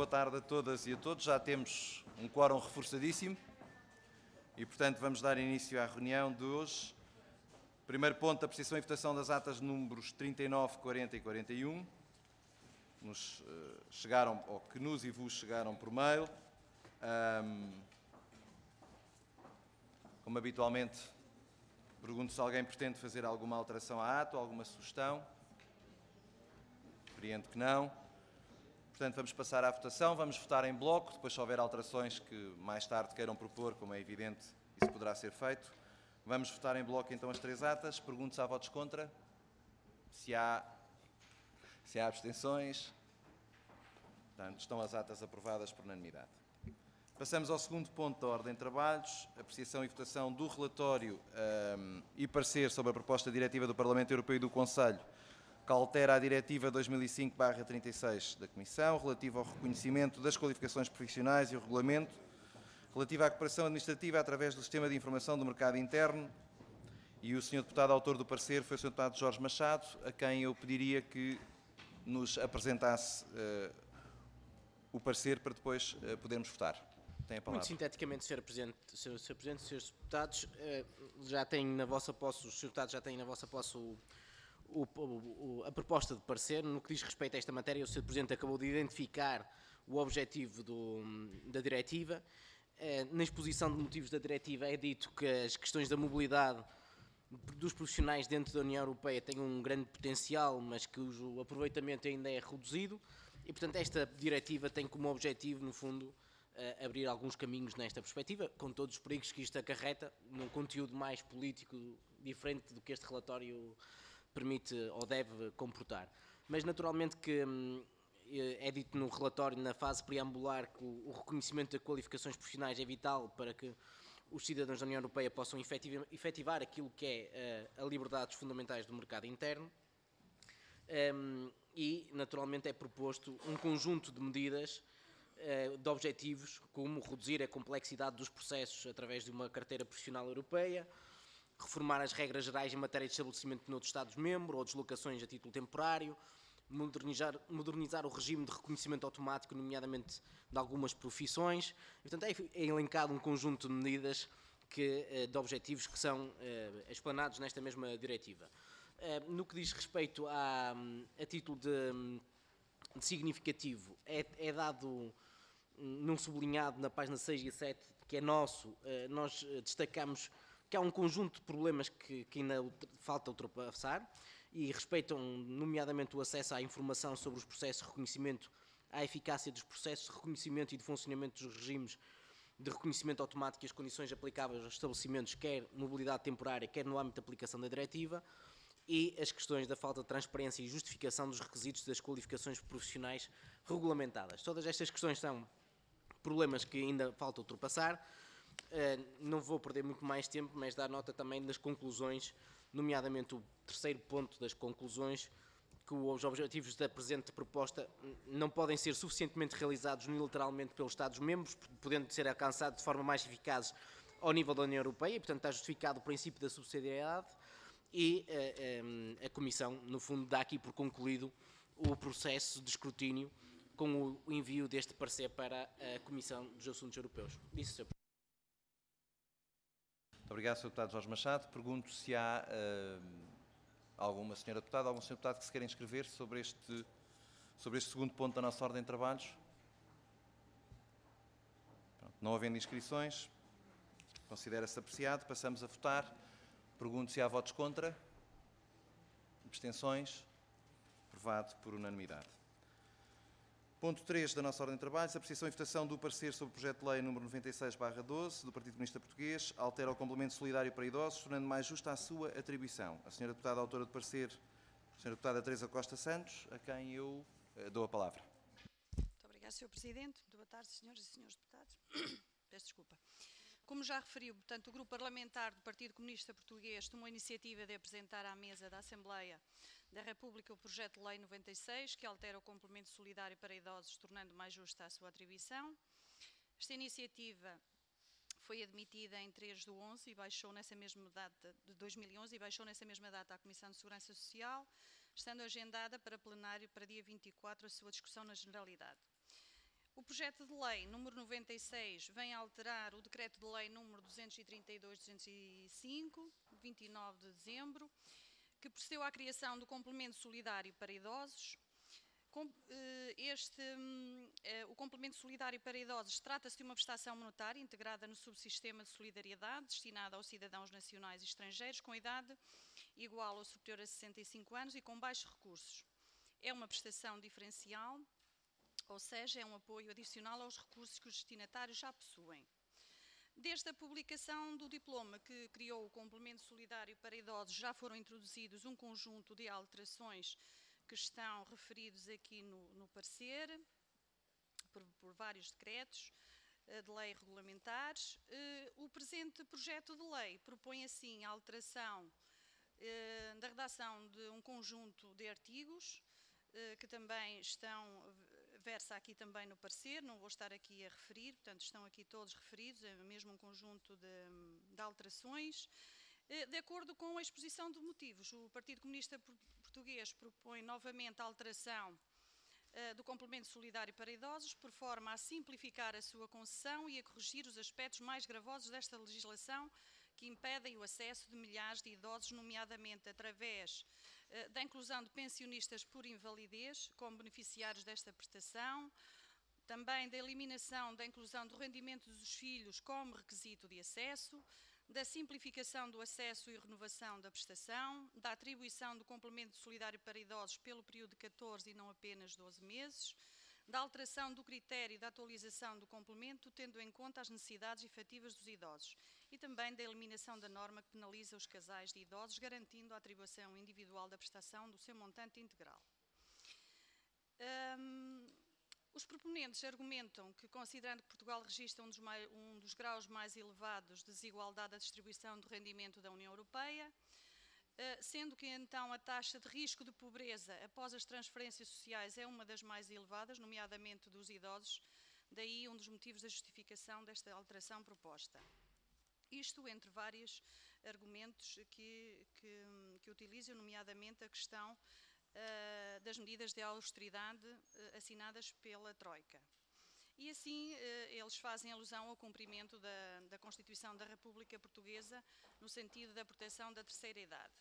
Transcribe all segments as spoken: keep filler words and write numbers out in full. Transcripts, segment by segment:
tarde a todas e a todos. Já temos um quórum reforçadíssimo e, portanto, vamos dar início à reunião de hoje. Primeiro ponto, apreciação e votação das atas números trinta e nove, quarenta e quarenta e um. Nos uh, chegaram, ou que nos e vos chegaram por mail. Um, como habitualmente, pergunto se alguém pretende fazer alguma alteração à ata ou alguma sugestão. Compreendo que não. Portanto, vamos passar à votação. Vamos votar em bloco. Depois, se houver alterações que mais tarde queiram propor, como é evidente, isso poderá ser feito. Vamos votar em bloco, então, as três atas. Pergunto se há votos contra. Se há, se há abstenções. Portanto, estão as atas aprovadas por unanimidade. Passamos ao segundo ponto da ordem de trabalhos, apreciação e votação do relatório um, e parecer sobre a proposta diretiva do Parlamento Europeu e do Conselho, que altera a Diretiva dois mil e cinco barra trinta e seis da Comissão, relativa ao reconhecimento das qualificações profissionais e o regulamento, relativa à cooperação administrativa através do Sistema de Informação do Mercado Interno. E o senhor Deputado autor do parecer foi o senhor Deputado Jorge Machado, a quem eu pediria que nos apresentasse uh, o parecer para depois uh, podermos votar. Tem a palavra. Muito sinteticamente, senhor Presidente, senhor, senhor Presidente, senhores Deputados, já têm na vossa posse, os senhores Deputados já têm na vossa posse o, o, o, a proposta de parecer. No que diz respeito a esta matéria, o senhor Presidente acabou de identificar o objetivo do, da diretiva. Na exposição de motivos da diretiva é dito que as questões da mobilidade dos profissionais dentro da União Europeia têm um grande potencial, mas que o aproveitamento ainda é reduzido. E, portanto, esta diretiva tem como objetivo, no fundo, Uh, abrir alguns caminhos nesta perspectiva, com todos os perigos que isto acarreta, num conteúdo mais político, diferente do que este relatório permite ou deve comportar. Mas, naturalmente, que hum, é dito no relatório, na fase preambular, que o, o reconhecimento de qualificações profissionais é vital para que os cidadãos da União Europeia possam efetivar, efetivar aquilo que é uh, a liberdade dos fundamentais do mercado interno. Um, e, naturalmente, é proposto um conjunto de medidas de objetivos, como reduzir a complexidade dos processos através de uma carteira profissional europeia, reformar as regras gerais em matéria de estabelecimento de noutros Estados-membros ou deslocações a título temporário, modernizar, modernizar o regime de reconhecimento automático, nomeadamente de algumas profissões. Portanto, é elencado um conjunto de medidas, que, de objetivos que são explanados nesta mesma diretiva. No que diz respeito a, a título de, de significativo, é, é dado num sublinhado na página seis e sete, que é nosso, nós destacamos que há um conjunto de problemas que, que ainda falta ultrapassar e respeitam nomeadamente o acesso à informação sobre os processos de reconhecimento, à eficácia dos processos de reconhecimento e de funcionamento dos regimes de reconhecimento automático e as condições aplicáveis aos estabelecimentos, quer mobilidade temporária, quer no âmbito da aplicação da diretiva, e as questões da falta de transparência e justificação dos requisitos das qualificações profissionais regulamentadas. Todas estas questões são problemas que ainda falta ultrapassar. Uh, não vou perder muito mais tempo, mas dar nota também das conclusões, nomeadamente o terceiro ponto das conclusões, que os objetivos da presente proposta não podem ser suficientemente realizados unilateralmente pelos Estados-membros, podendo ser alcançado de forma mais eficaz ao nível da União Europeia, e, portanto, está justificado o princípio da subsidiariedade, e uh, um, a Comissão, no fundo, dá aqui por concluído o processo de escrutínio com o envio deste parecer para a Comissão dos Assuntos Europeus. Isso, senhor Presidente. Muito obrigado, senhor Deputado Jorge Machado. Pergunto se há uh, alguma senhora Deputada, algum senhor Deputado que se queira inscrever sobre este, sobre este segundo ponto da nossa ordem de trabalhos. Pronto, não havendo inscrições, considera-se apreciado. Passamos a votar. Pergunto se há votos contra. Abstenções. Aprovado por unanimidade. Ponto três da nossa ordem de trabalhos, apreciação e votação do parecer sobre o projeto de lei número noventa e seis barra doze do Partido Comunista Português, altera o complemento solidário para idosos, tornando mais justa a sua atribuição. A senhora Deputada autora do parecer, a senhora Deputada Teresa Costa Santos, a quem eu uh, dou a palavra. Muito obrigada, senhor Presidente. Muito boa tarde, senhoras e senhores deputados. Peço desculpa. Como já referiu, portanto, o Grupo Parlamentar do Partido Comunista Português tomou a iniciativa de apresentar à mesa da Assembleia da República o projeto de lei noventa e seis, que altera o complemento solidário para idosos, tornando mais justa a sua atribuição. Esta iniciativa foi admitida em três de onze e baixou nessa mesma data de dois mil e onze e baixou nessa mesma data à Comissão de Segurança Social, estando agendada para plenário para dia vinte e quatro a sua discussão na generalidade. O projeto de lei número noventa e seis vem alterar o decreto de lei número duzentos e trinta e dois barra duzentos e cinco, de vinte e nove de dezembro, que procedeu à criação do complemento solidário para idosos. Este, o complemento solidário para idosos trata-se de uma prestação monetária integrada no subsistema de solidariedade destinada aos cidadãos nacionais e estrangeiros com idade igual ou superior a sessenta e cinco anos e com baixos recursos. É uma prestação diferencial, ou seja, é um apoio adicional aos recursos que os destinatários já possuem. Desde a publicação do diploma que criou o complemento solidário para idosos, já foram introduzidos um conjunto de alterações que estão referidos aqui no, no parecer, por, por vários decretos de lei regulamentares. O presente projeto de lei propõe assim a alteração da redação de um conjunto de artigos, que também estão, versa aqui também no parecer, não vou estar aqui a referir, portanto estão aqui todos referidos, é mesmo um conjunto de, de alterações. De acordo com a exposição de motivos, o Partido Comunista Português propõe novamente a alteração uh, do complemento solidário para idosos, por forma a simplificar a sua concessão e a corrigir os aspectos mais gravosos desta legislação que impedem o acesso de milhares de idosos, nomeadamente através uh, da inclusão de pensionistas por invalidez como beneficiários desta prestação, também da eliminação da inclusão do rendimento dos filhos como requisito de acesso, da simplificação do acesso e renovação da prestação, da atribuição do complemento solidário para idosos pelo período de catorze e não apenas doze meses, da alteração do critério da atualização do complemento, tendo em conta as necessidades efetivas dos idosos, e também da eliminação da norma que penaliza os casais de idosos, garantindo a atribuição individual da prestação do seu montante integral. Um, Os proponentes argumentam que, considerando que Portugal registra um dos, mais, um dos graus mais elevados de desigualdade da distribuição do rendimento da União Europeia, sendo que então a taxa de risco de pobreza após as transferências sociais é uma das mais elevadas, nomeadamente dos idosos, daí um dos motivos da justificação desta alteração proposta. Isto entre vários argumentos que, que, que utilizam, nomeadamente a questão Uh, das medidas de austeridade uh, assinadas pela Troika. E assim uh, eles fazem alusão ao cumprimento da, da Constituição da República Portuguesa no sentido da proteção da terceira idade.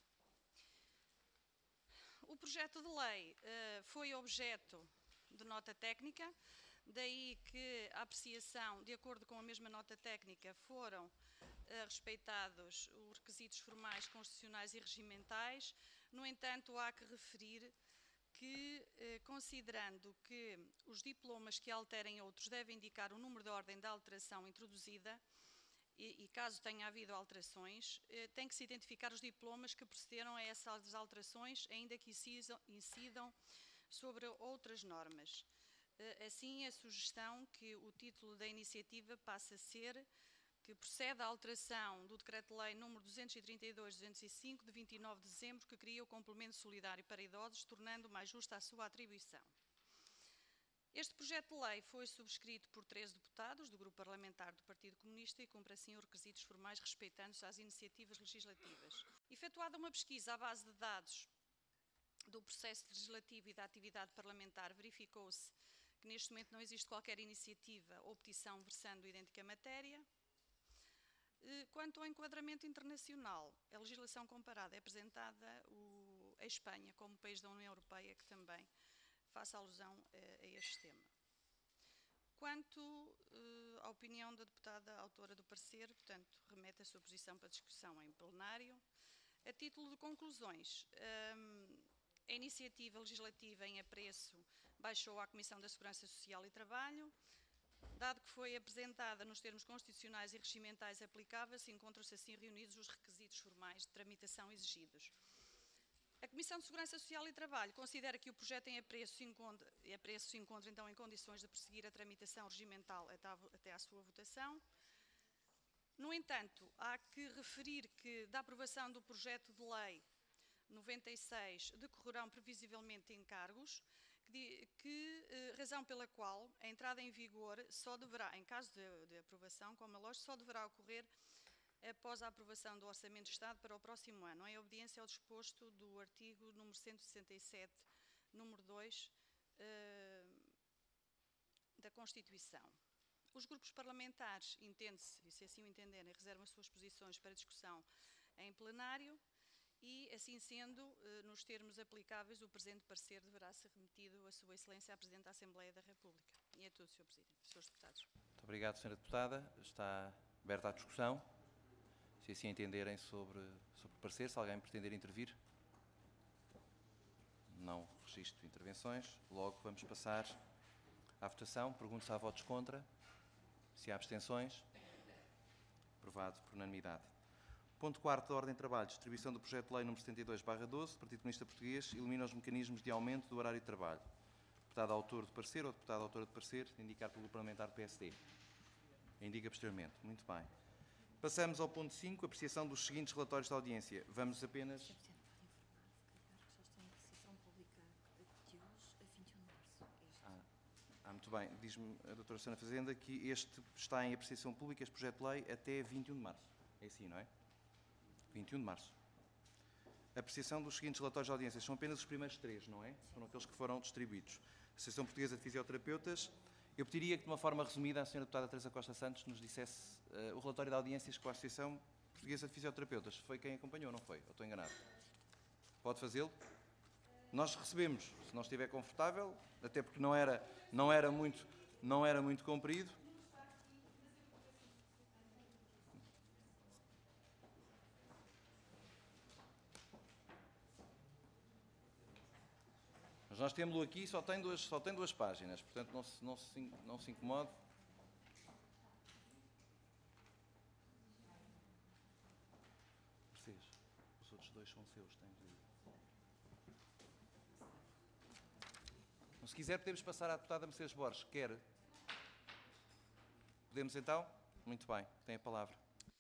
O projeto de lei uh, foi objeto de nota técnica, daí que a apreciação, de acordo com a mesma nota técnica, foram uh, respeitados os requisitos formais, constitucionais e regimentais. No entanto, há que referir que, eh, considerando que os diplomas que alterem outros devem indicar o número de ordem da alteração introduzida, e, e caso tenha havido alterações, eh, tem que se identificar os diplomas que procederam a essas alterações, ainda que incidam, incidam sobre outras normas. Eh, assim, a sugestão que o título da iniciativa passe a ser que procede à alteração do Decreto-Lei número duzentos e trinta e dois barra duzentos e cinco, de vinte e nove de dezembro, que cria o complemento solidário para idosos, tornando mais justa a sua atribuição. Este projeto de lei foi subscrito por treze deputados do Grupo Parlamentar do Partido Comunista e cumpre assim os requisitos formais respeitantes às iniciativas legislativas. Efetuada uma pesquisa à base de dados do processo legislativo e da atividade parlamentar, verificou-se que neste momento não existe qualquer iniciativa ou petição versando idêntica matéria. Quanto ao enquadramento internacional, a legislação comparada é apresentada o, a Espanha como país da União Europeia que também faça alusão a, a este tema. Quanto uh, à opinião da deputada autora do parecer, portanto, remete a sua posição para discussão em plenário. A título de conclusões, um, a iniciativa legislativa em apreço baixou à Comissão da Segurança Social e Trabalho. Dado que foi apresentada nos termos constitucionais e regimentais aplicáveis, encontram-se assim reunidos os requisitos formais de tramitação exigidos. A Comissão de Segurança Social e Trabalho considera que o projeto em apreço se encontra, em apreço se encontra então em condições de prosseguir a tramitação regimental até, até à sua votação. No entanto, há que referir que da aprovação do projeto de lei noventa e seis decorrerão previsivelmente encargos, que, que eh, razão pela qual a entrada em vigor só deverá, em caso de, de aprovação, como é lógico, só deverá ocorrer após a aprovação do Orçamento de Estado para o próximo ano, em obediência ao disposto do artigo número cento e sessenta e sete, número dois, eh, da Constituição. Os grupos parlamentares, entende-se, e se assim o entenderem, reservam as suas posições para discussão em plenário e, assim sendo, nos termos aplicáveis, o presente parecer deverá ser remetido a Sua Excelência, à Presidente da Assembleia da República. E é tudo, senhor Presidente. senhores Deputados. Muito obrigado, senhora Deputada. Está aberta a discussão. Se assim entenderem sobre, sobre o parecer, se alguém pretender intervir. Não registro intervenções. Logo vamos passar à votação. Pergunto se há votos contra. Se há abstenções. Aprovado por unanimidade. Ponto quarto da ordem de trabalho. Distribuição do projeto de lei número setenta e dois barra doze, do Partido Comunista Português, elimina os mecanismos de aumento do horário de trabalho. Deputado autor do parecer ou deputada autora do parecer, indicar pelo parlamentar do P S D. Indica posteriormente. Muito bem. Passamos ao ponto cinco, apreciação dos seguintes relatórios de audiência. Vamos apenas... Ah, ah, muito bem. Diz-me a doutora Susana Fazenda que este está em apreciação pública, este projeto de lei, até vinte e um de março. É assim, não é? vinte e um de março. Apreciação dos seguintes relatórios de audiência. São apenas os primeiros três, não é? Foram aqueles que foram distribuídos. Associação Portuguesa de Fisioterapeutas. Eu pediria que, de uma forma resumida, a senhora deputada Teresa Costa Santos nos dissesse uh, o relatório de audiências com a Associação Portuguesa de Fisioterapeutas. Foi quem acompanhou, não foi? Ou estou enganado? Pode fazê-lo? Nós recebemos, se não estiver confortável, até porque não era, não era, muito, não era muito comprido. Mas nós temos-lo aqui, só tem duas, só tem duas páginas, portanto não se, não se, não se incomode. Os outros dois são seus, tens de... Se quiser podemos passar à deputada Mercedes Borges. Quer? Podemos então? Muito bem, tem a palavra.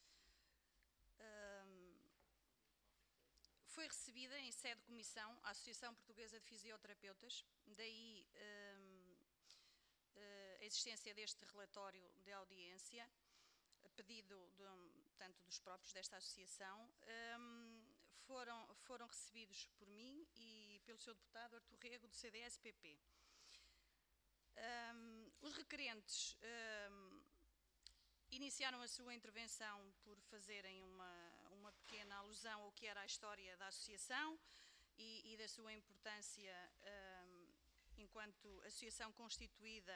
Foi recebida em sede de comissão a Associação Portuguesa de Fisioterapeutas, daí hum, a existência deste relatório de audiência, pedido de, tanto dos próprios desta associação, hum, foram, foram recebidos por mim e pelo seu deputado Artur Rego, do C D S P P. Hum, os requerentes hum, iniciaram a sua intervenção por fazerem uma, uma pequena alusão ao que era a história da associação e, e da sua importância um, enquanto associação constituída.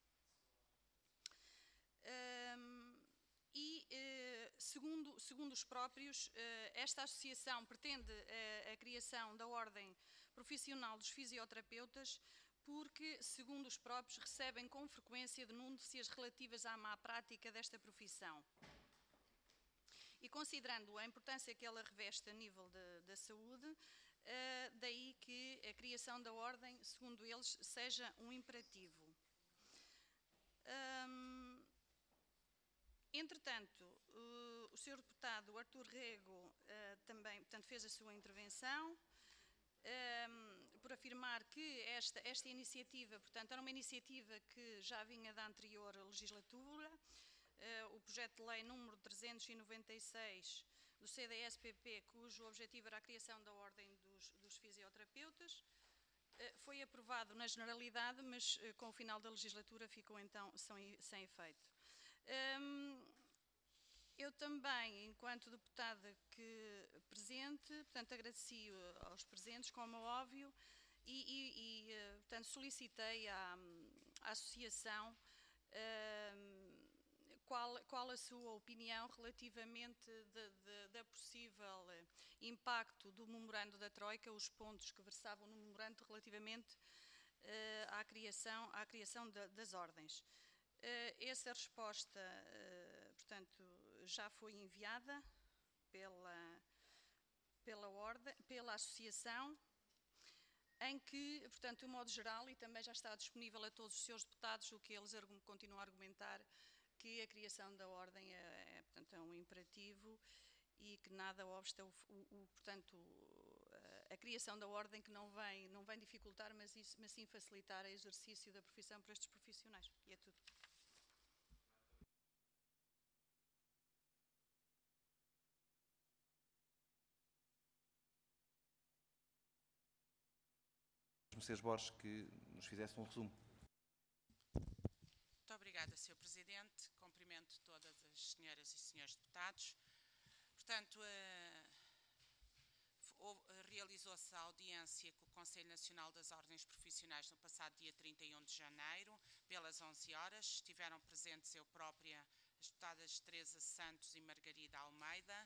Um, e, uh, segundo, segundo os próprios, uh, esta associação pretende uh, a criação da Ordem Profissional dos Fisioterapeutas porque, segundo os próprios, recebem com frequência denúncias relativas à má prática desta profissão. E considerando a importância que ela reveste a nível da saúde, uh, daí que a criação da ordem, segundo eles, seja um imperativo. Um, entretanto, uh, o senhor deputado Artur Rego uh, também, portanto, fez a sua intervenção, Um, por afirmar que esta, esta iniciativa, portanto, era uma iniciativa que já vinha da anterior legislatura, uh, o projeto de lei número trezentos e noventa e seis do C D S P P, cujo objetivo era a criação da Ordem dos, dos Fisioterapeutas, uh, foi aprovado na generalidade, mas uh, com o final da legislatura ficou então sem, sem efeito. Um, Eu também, enquanto deputada que presente, portanto, agradeci aos presentes, como é óbvio, e, e, e portanto, solicitei à, à associação uh, qual, qual a sua opinião relativamente de, de, da possível impacto do memorando da Troika, os pontos que versavam no memorando relativamente uh, à criação, à criação de, das ordens. Uh, essa resposta, uh, portanto, já foi enviada pela, pela, ordem, pela associação, em que, portanto, de um modo geral, e também já está disponível a todos os seus deputados, o que eles continuam a argumentar, que a criação da ordem é, é, portanto, é um imperativo e que nada obsta, o, o, o, portanto, a criação da ordem que não vem, não vem dificultar, mas, isso, mas sim facilitar o exercício da profissão para estes profissionais. E é tudo. Mercedes Borges, que nos fizesse um resumo. obrigada, senhor Presidente. Cumprimento todas as senhoras e senhores deputados. Portanto, realizou-se a audiência com o Conselho Nacional das Ordens Profissionais no passado dia trinta e um de janeiro, pelas onze horas. Estiveram presentes eu própria, as deputadas Teresa Santos e Margarida Almeida.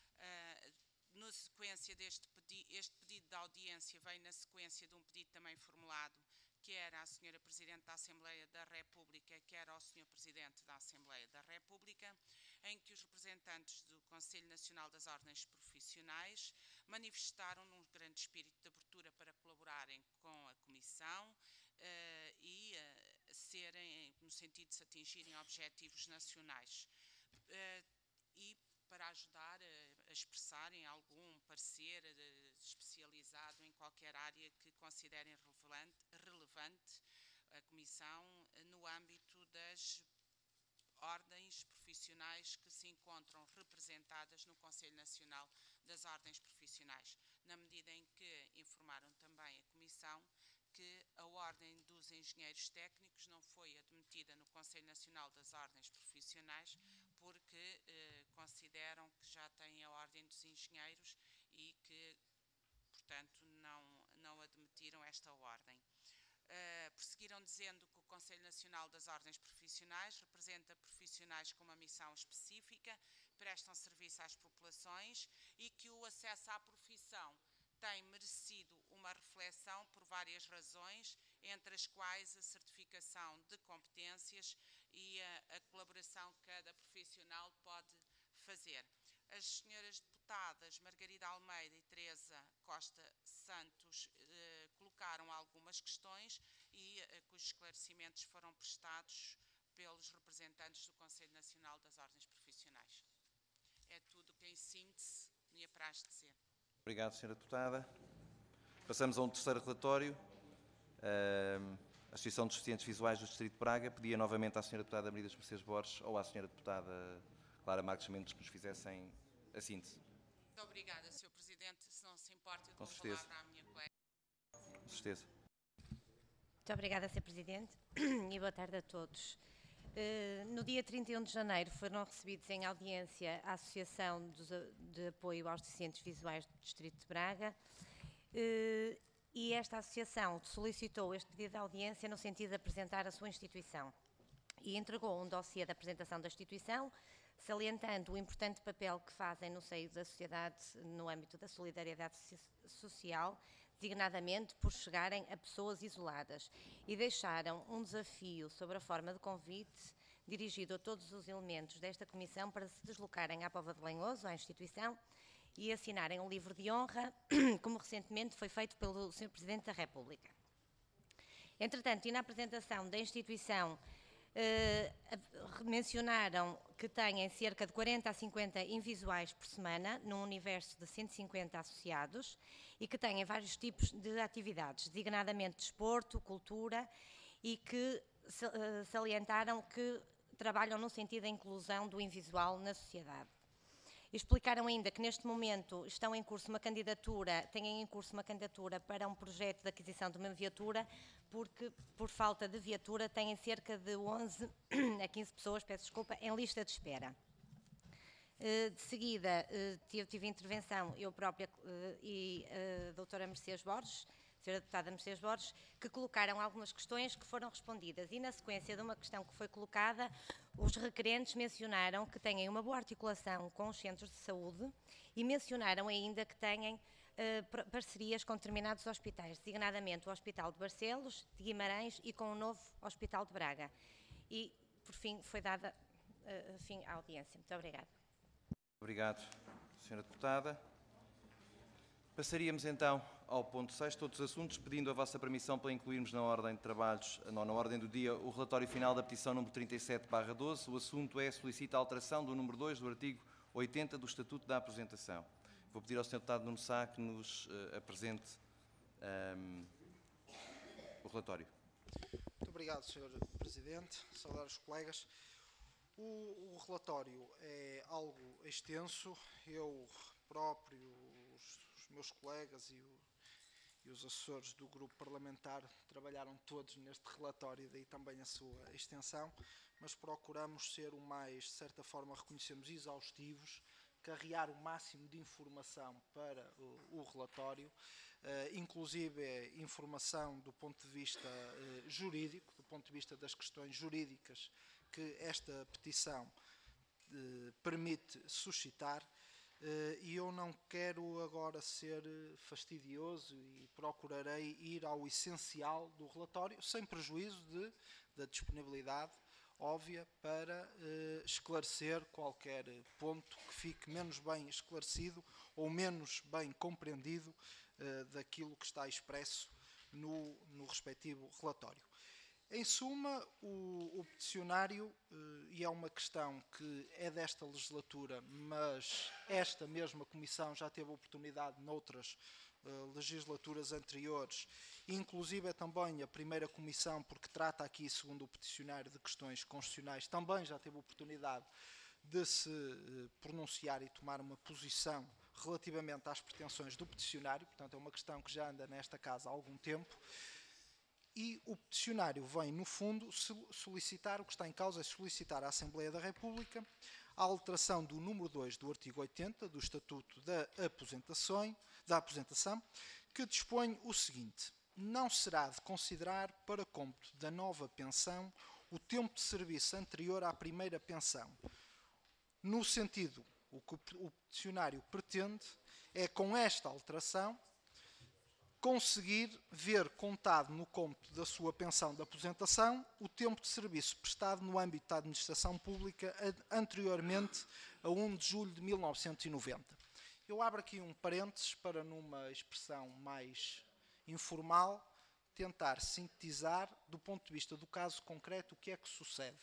Na sequência deste pedido, este pedido de audiência veio na sequência de um pedido também formulado, que era à senhora Presidente da Assembleia da República, que era ao senhor Presidente da Assembleia da República, em que os representantes do Conselho Nacional das Ordens Profissionais manifestaram num grande espírito de abertura para colaborarem com a Comissão uh, e uh, serem, no sentido de se atingirem objetivos nacionais. Uh, e para ajudar a, a expressarem algum parecer uh, especializado em qualquer área que considerem relevante, relevante a Comissão uh, no âmbito das ordens profissionais que se encontram representadas no Conselho Nacional das Ordens Profissionais, na medida em que informaram também a Comissão que a Ordem dos Engenheiros Técnicos não foi admitida no Conselho Nacional das Ordens Profissionais porque eh, consideram que já têm a Ordem dos Engenheiros e que, portanto, não, não admitiram esta ordem. Uh, prosseguiram dizendo que o Conselho Nacional das Ordens Profissionais representa profissionais com uma missão específica, prestam serviço às populações e que o acesso à profissão tem merecido uma reflexão por várias razões, entre as quais a certificação de competências e a, a colaboração que cada profissional pode fazer. As senhoras deputadas Margarida Almeida e Teresa Costa Santos eh, colocaram algumas questões e eh, cujos esclarecimentos foram prestados pelos representantes do Conselho Nacional das Ordens Profissionais. É tudo o que em síntese me apraz dizer. Obrigado, senhora Deputada. Passamos a um terceiro relatório. Uh, a Associação dos Deficientes Visuais do Distrito de Braga pedia novamente à senhora Deputada Maridas Mercedes Borges ou à senhora Deputada Clara Marques Mendes que nos fizessem a síntese. Muito obrigada, senhor Presidente. Se não se importa, eu dou Com certeza. a palavra à minha colega. Com certeza. Muito obrigada, senhor Presidente, e boa tarde a todos. No dia trinta e um de janeiro foram recebidos em audiência a Associação de Apoio aos Deficientes Visuais do Distrito de Braga e esta associação solicitou este pedido de audiência no sentido de apresentar a sua instituição e entregou um dossiê de apresentação da instituição, salientando o importante papel que fazem no seio da sociedade no âmbito da solidariedade social, designadamente por chegarem a pessoas isoladas, e deixaram um desafio sobre a forma de convite dirigido a todos os elementos desta comissão para se deslocarem à Póvoa de Lanhoso, à instituição, e assinarem um livro de honra, como recentemente foi feito pelo senhor Presidente da República. Entretanto, e na apresentação da instituição, Uh, mencionaram que têm cerca de quarenta a cinquenta invisuais por semana, num universo de cento e cinquenta associados, e que têm vários tipos de atividades, designadamente desporto, cultura, e que uh, salientaram que trabalham no sentido da inclusão do invisual na sociedade. Explicaram ainda que neste momento estão em curso uma candidatura, têm em curso uma candidatura para um projeto de aquisição de uma viatura, porque por falta de viatura têm cerca de onze a quinze pessoas, peço desculpa, em lista de espera. De seguida, tive intervenção eu própria e a doutora Mercedes Borges, a senhora deputada Mercedes Borges, que colocaram algumas questões que foram respondidas e na sequência de uma questão que foi colocada, os requerentes mencionaram que têm uma boa articulação com os centros de saúde e mencionaram ainda que têm uh, parcerias com determinados hospitais, designadamente o Hospital de Barcelos, de Guimarães e com o novo Hospital de Braga. E, por fim, foi dada uh, fim à audiência. Muito obrigada. Obrigado, senhora Deputada. Passaríamos então ao ponto seis, todos os assuntos, pedindo a vossa permissão para incluirmos na ordem de trabalhos, não, na ordem do dia, o relatório final da petição número trinta e sete barra doze. O assunto é solicita a alteração do número dois do artigo oitenta do Estatuto da Aposentação. Vou pedir ao senhor Deputado Nuno Sá que nos uh, apresente um, o relatório. Muito obrigado, senhor Presidente. Saudar os colegas. O, o relatório é algo extenso. Eu próprio, os, os meus colegas e, o, e os assessores do grupo parlamentar trabalharam todos neste relatório, daí também a sua extensão, mas procuramos ser o mais, de certa forma, reconhecemos exaustivos, carregar o máximo de informação para o, o relatório, eh, inclusive informação do ponto de vista eh, jurídico, do ponto de vista das questões jurídicas que esta petição eh, permite suscitar, eh, e eu não quero agora ser fastidioso e procurarei ir ao essencial do relatório, sem prejuízo de, da disponibilidade óbvia para eh, esclarecer qualquer ponto que fique menos bem esclarecido ou menos bem compreendido eh, daquilo que está expresso no, no respectivo relatório. Em suma, o, o peticionário, eh, e é uma questão que é desta legislatura, mas esta mesma Comissão já teve a oportunidade noutras eh, legislaturas anteriores, inclusive é também a primeira Comissão, porque trata aqui, segundo o peticionário, de questões constitucionais, também já teve a oportunidade de se eh, pronunciar e tomar uma posição relativamente às pretensões do peticionário, portanto é uma questão que já anda nesta casa há algum tempo. E o peticionário vem, no fundo, solicitar, o que está em causa é solicitar à Assembleia da República a alteração do número dois do artigo oitenta do Estatuto da Aposentação, da Aposentação, que dispõe o seguinte: não será de considerar para cômputo da nova pensão o tempo de serviço anterior à primeira pensão. No sentido, o que o peticionário pretende é, com esta alteração, conseguir ver contado no cômputo da sua pensão de aposentação o tempo de serviço prestado no âmbito da administração pública anteriormente a um de julho de mil novecentos e noventa. Eu abro aqui um parênteses para, numa expressão mais informal, tentar sintetizar, do ponto de vista do caso concreto, o que é que sucede.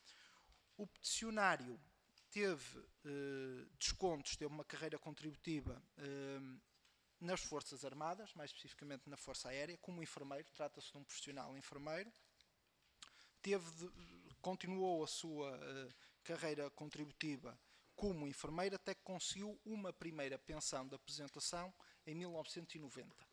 O peticionário teve eh, descontos, teve uma carreira contributiva eh, nas Forças Armadas, mais especificamente na Força Aérea, como enfermeiro, trata-se de um profissional enfermeiro. Teve de, continuou a sua uh, carreira contributiva como enfermeiro, até que conseguiu uma primeira pensão de aposentação em mil novecentos e noventa.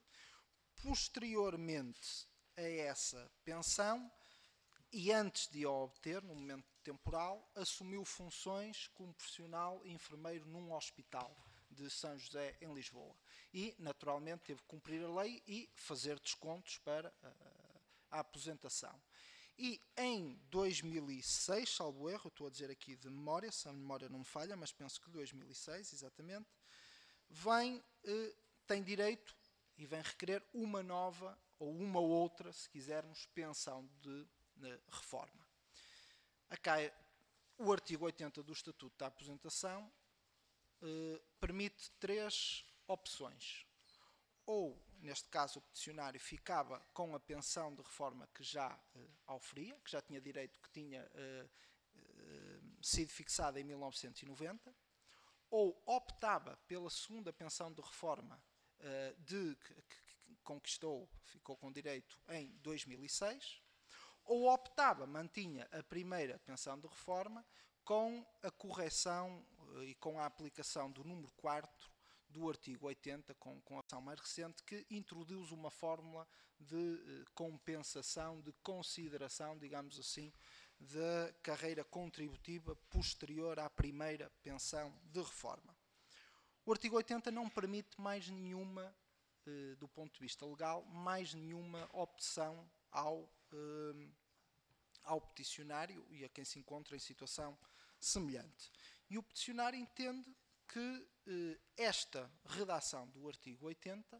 Posteriormente a essa pensão, e antes de a obter, no momento temporal, assumiu funções como profissional enfermeiro num hospital de São José, em Lisboa. E, naturalmente, teve que cumprir a lei e fazer descontos para uh, a aposentação. E em dois mil e seis, salvo erro, estou a dizer aqui de memória, se a memória não me falha, mas penso que dois mil e seis, exatamente, vem, uh, tem direito e vem requerer uma nova, ou uma outra, se quisermos, pensão de, de reforma. Acá, o artigo oitenta do Estatuto da Aposentação Uh, permite três opções. Ou, neste caso, o peticionário ficava com a pensão de reforma que já uh, oferia, que já tinha direito, que tinha uh, uh, sido fixada em mil novecentos e noventa, ou optava pela segunda pensão de reforma uh, de, que, que conquistou, ficou com direito em dois mil e seis, ou optava, mantinha a primeira pensão de reforma com a correção e com a aplicação do número quarto do artigo oitenta, com, com a ação mais recente, que introduz uma fórmula de eh, compensação, de consideração, digamos assim, da carreira contributiva posterior à primeira pensão de reforma. O artigo oitenta não permite mais nenhuma, eh, do ponto de vista legal, mais nenhuma opção ao, eh, ao peticionário e a quem se encontra em situação semelhante. E o peticionário entende que eh, esta redação do artigo oitenta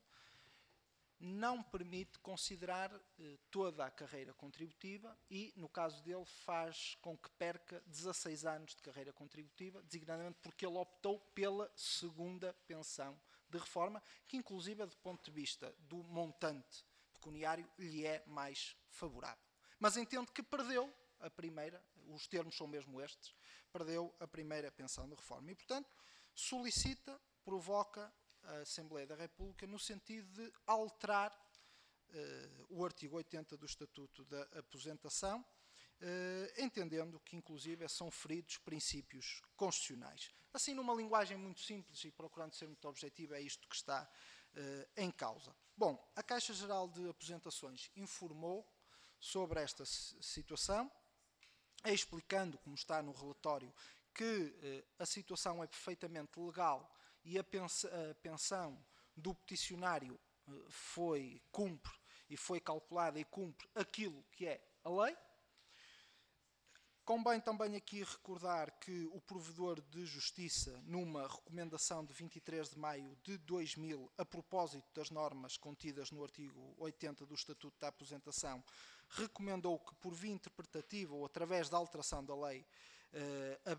não permite considerar eh, toda a carreira contributiva e, no caso dele, faz com que perca dezasseis anos de carreira contributiva, designadamente porque ele optou pela segunda pensão de reforma, que inclusive, do ponto de vista do montante pecuniário, lhe é mais favorável. Mas entende que perdeu a primeira, os termos são mesmo estes, perdeu a primeira pensão de reforma e, portanto, solicita, provoca a Assembleia da República no sentido de alterar uh, o artigo oitenta do Estatuto da Aposentação, uh, entendendo que, inclusive, são feridos princípios constitucionais. Assim, numa linguagem muito simples e procurando ser muito objetiva, é isto que está uh, em causa. Bom, a Caixa Geral de Aposentações informou sobre esta situação, explicando, como está no relatório, que eh, a situação é perfeitamente legal e a, pens a pensão do peticionário eh, foi, cumpre e foi calculada e cumpre aquilo que é a lei. Convém também aqui recordar que o Provedor de Justiça, numa recomendação de vinte e três de maio de dois mil, a propósito das normas contidas no artigo oitenta do Estatuto da Aposentação, recomendou que, por via interpretativa ou através da alteração da lei, eh,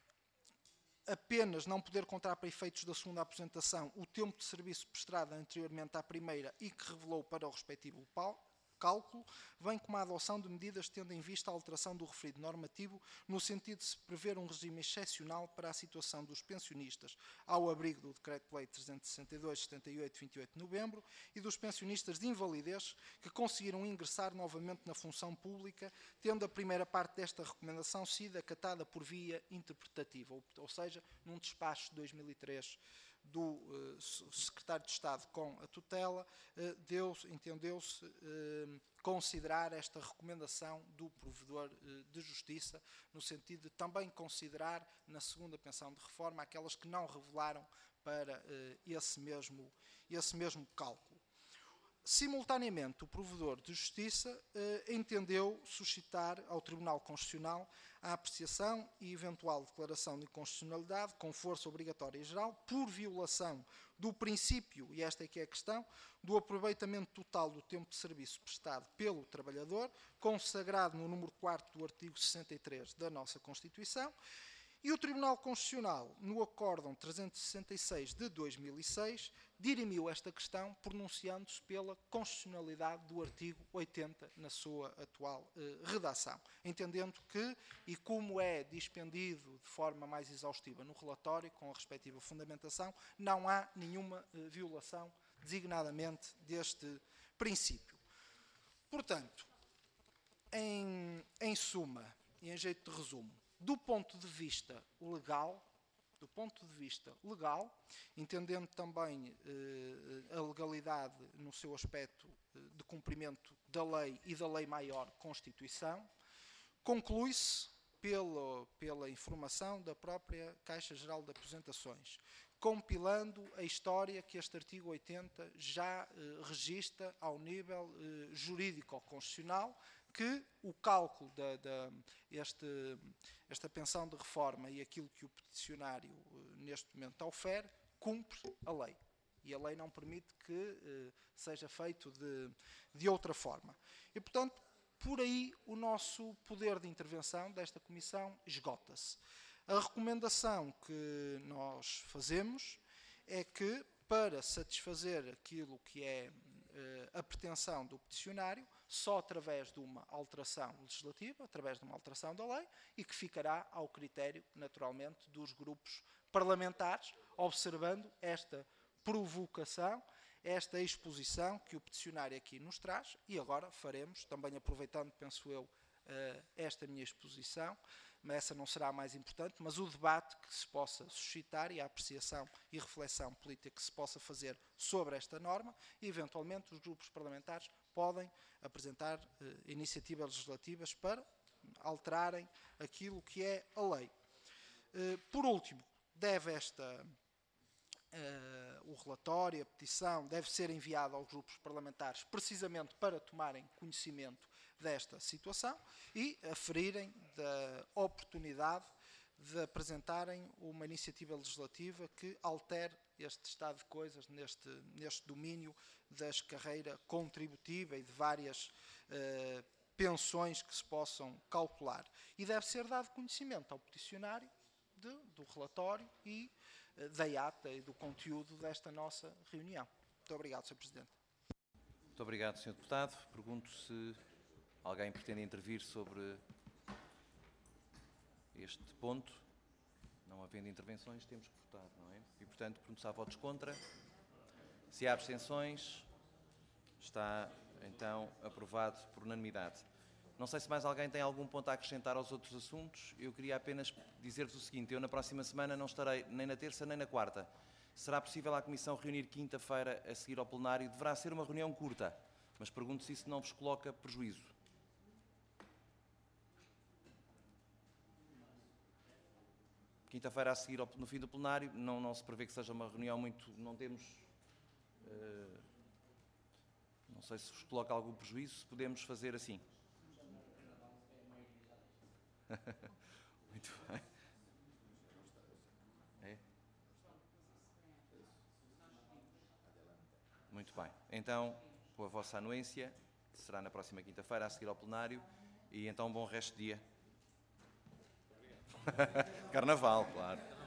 apenas não poder contar para efeitos da segunda aposentação o tempo de serviço prestado anteriormente à primeira e que revelou para o respectivo cálculo, vem com a adoção de medidas tendo em vista a alteração do referido normativo no sentido de se prever um regime excepcional para a situação dos pensionistas ao abrigo do Decreto-Lei trezentos e sessenta e dois, setenta e oito, vinte e oito de novembro e dos pensionistas de invalidez que conseguiram ingressar novamente na função pública, tendo a primeira parte desta recomendação sido acatada por via interpretativa, ou, ou seja, num despacho de dois mil e três do uh, Secretário de Estado com a tutela, uh, entendeu-se uh, considerar esta recomendação do Provedor uh, de Justiça, no sentido de também considerar na segunda pensão de reforma aquelas que não revelaram para uh, esse, mesmo, esse mesmo cálculo. Simultaneamente, o Provedor de Justiça eh, entendeu suscitar ao Tribunal Constitucional a apreciação e eventual declaração de inconstitucionalidade com força obrigatória e geral por violação do princípio, e esta é que é a questão, do aproveitamento total do tempo de serviço prestado pelo trabalhador, consagrado no número quarto do artigo sessenta e três da nossa Constituição, e o Tribunal Constitucional, no Acórdão trezentos e sessenta e seis de dois mil e seis, dirimiu esta questão pronunciando-se pela constitucionalidade do artigo oitenta na sua atual eh, redação, entendendo que, e como é dispendido de forma mais exaustiva no relatório, com a respectiva fundamentação, não há nenhuma eh, violação designadamente deste princípio. Portanto, em, em suma e em jeito de resumo, do ponto de vista legal, do ponto de vista legal, entendendo também eh, a legalidade no seu aspecto eh, de cumprimento da lei e da lei maior Constituição, conclui-se pela, pela informação da própria Caixa Geral de Aposentações, compilando a história que este artigo oitenta já eh, registra ao nível eh, jurídico-constitucional, que o cálculo da, da este, esta pensão de reforma e aquilo que o peticionário neste momento ofere, cumpre a lei. E a lei não permite que eh, seja feito de, de outra forma. E, portanto, por aí o nosso poder de intervenção desta Comissão esgota-se. A recomendação que nós fazemos é que, para satisfazer aquilo que é eh, a pretensão do peticionário, só através de uma alteração legislativa, através de uma alteração da lei, e que ficará ao critério, naturalmente, dos grupos parlamentares, observando esta provocação, esta exposição que o peticionário aqui nos traz, e agora faremos, também aproveitando, penso eu, esta minha exposição, mas essa não será a mais importante, mas o debate que se possa suscitar e a apreciação e reflexão política que se possa fazer sobre esta norma, e eventualmente os grupos parlamentares podem apresentar eh, iniciativas legislativas para alterarem aquilo que é a lei. Eh, por último, deve esta, eh, o relatório, a petição, deve ser enviada aos grupos parlamentares precisamente para tomarem conhecimento desta situação e aferirem da oportunidade de apresentarem uma iniciativa legislativa que altere este estado de coisas neste, neste domínio das carreiras contributiva e de várias eh, pensões que se possam calcular. E deve ser dado conhecimento ao peticionário de, do relatório e eh, da ata e do conteúdo desta nossa reunião. Muito obrigado, senhor Presidente. Muito obrigado, senhor Deputado. Pergunto se alguém pretende intervir sobre este ponto. Não havendo intervenções, temos que votar, não é? E, portanto, pergunto se há votos contra. Se há abstenções, está, então, aprovado por unanimidade. Não sei se mais alguém tem algum ponto a acrescentar aos outros assuntos. Eu queria apenas dizer-vos o seguinte: eu, na próxima semana, não estarei nem na terça nem na quarta. Será possível a Comissão reunir quinta-feira a seguir ao plenário? Deverá ser uma reunião curta, mas pergunto se isso não vos coloca prejuízo. Quinta-feira a seguir, ao, no fim do plenário, não, não se prevê que seja uma reunião muito... Não temos... Uh, não sei se vos coloca algum prejuízo, podemos fazer assim. Muito bem. É? Muito bem. Então, com a vossa anuência, que será na próxima quinta-feira, a seguir ao plenário, e então um bom resto de dia. Carnaval, claro.